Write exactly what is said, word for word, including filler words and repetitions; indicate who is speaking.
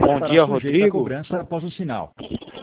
Speaker 1: Bom
Speaker 2: estará
Speaker 1: dia,
Speaker 2: sujeita à
Speaker 1: Rodrigo.
Speaker 2: cobrança após o sinal.